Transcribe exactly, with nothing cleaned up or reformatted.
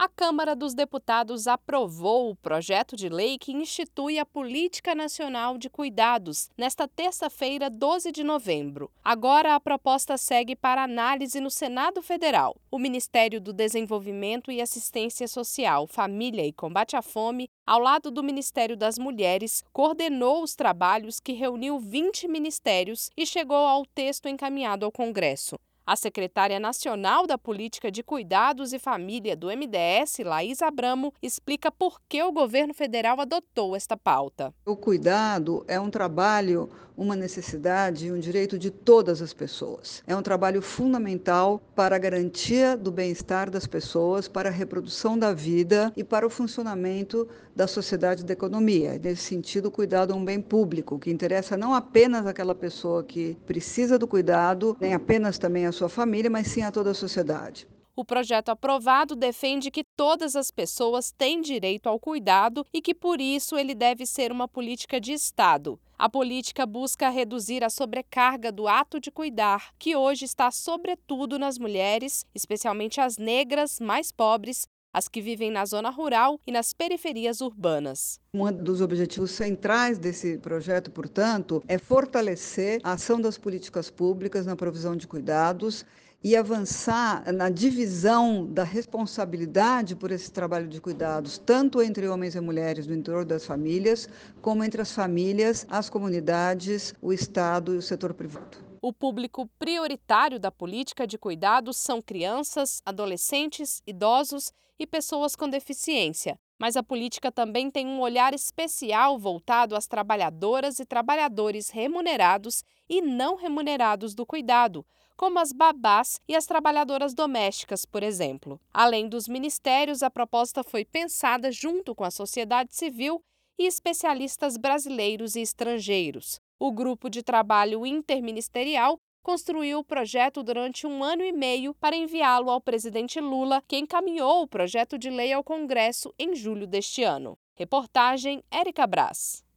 A Câmara dos Deputados aprovou o projeto de lei que institui a Política Nacional de Cuidados nesta terça-feira, doze de novembro. Agora a proposta segue para análise no Senado Federal. O Ministério do Desenvolvimento e Assistência Social, Família e Combate à Fome, ao lado do Ministério das Mulheres, coordenou os trabalhos que reuniu vinte ministérios e chegou ao texto encaminhado ao Congresso. A secretária nacional da Política de Cuidados e Família do M D S, Laís Abramo, explica por que o governo federal adotou esta pauta. O cuidado é um trabalho, uma necessidade e um direito de todas as pessoas. É um trabalho fundamental para a garantia do bem-estar das pessoas, para a reprodução da vida e para o funcionamento da sociedade e da economia. Nesse sentido, o cuidado é um bem público, que interessa não apenas àquela pessoa que precisa do cuidado, nem apenas também à sua família, mas sim a toda a sociedade. O projeto aprovado defende que todas as pessoas têm direito ao cuidado e que, por isso, ele deve ser uma política de Estado. A política busca reduzir a sobrecarga do ato de cuidar, que hoje está sobretudo nas mulheres, especialmente as negras mais pobres, as que vivem na zona rural e nas periferias urbanas. Um dos objetivos centrais desse projeto, portanto, é fortalecer a ação das políticas públicas na provisão de cuidados e avançar na divisão da responsabilidade por esse trabalho de cuidados, tanto entre homens e mulheres no interior das famílias, como entre as famílias, as comunidades, o Estado e o setor privado. O público prioritário da política de cuidados são crianças, adolescentes, idosos e pessoas com deficiência. Mas a política também tem um olhar especial voltado às trabalhadoras e trabalhadores remunerados e não remunerados do cuidado, como as babás e as trabalhadoras domésticas, por exemplo. Além dos ministérios, a proposta foi pensada junto com a sociedade civil e especialistas brasileiros e estrangeiros. O grupo de trabalho interministerial construiu o projeto durante um ano e meio para enviá-lo ao presidente Lula, que encaminhou o projeto de lei ao Congresso em julho deste ano. Reportagem Érica Brás.